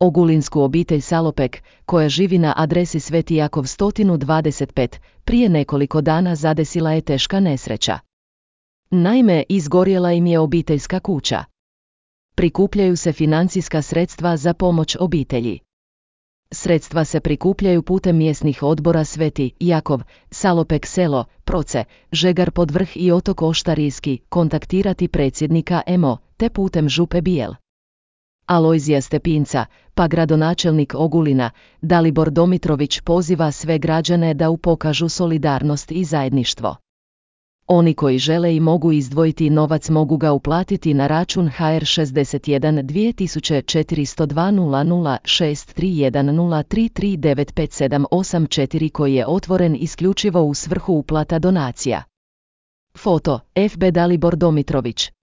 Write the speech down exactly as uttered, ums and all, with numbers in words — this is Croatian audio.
Ogulinsku obitelj Salopek, koja živi na adresi Sveti Jakov sto dvadeset pet, prije nekoliko dana zadesila je teška nesreća. Naime, izgorjela im je obiteljska kuća. Prikupljaju se financijska sredstva za pomoć obitelji. Sredstva se prikupljaju putem mjesnih odbora Sveti Jakov, Salopek selo, Proce, Žegar Podvrh i Otok Oštarijski, kontaktirati predsjednika M O, te putem župe Bijel Alojzija Stepinca, pa gradonačelnik Ogulina, Dalibor Domitrović poziva sve građane da upokažu solidarnost i zajedništvo. Oni koji žele i mogu izdvojiti novac mogu ga uplatiti na račun H R šezdeset jedan dvije tisuće četiristo dva nula nula šest tri jedan nula tri tri devet pet sedam osam četiri koji je otvoren isključivo u svrhu uplata donacija. Foto, F B Dalibor Domitrović.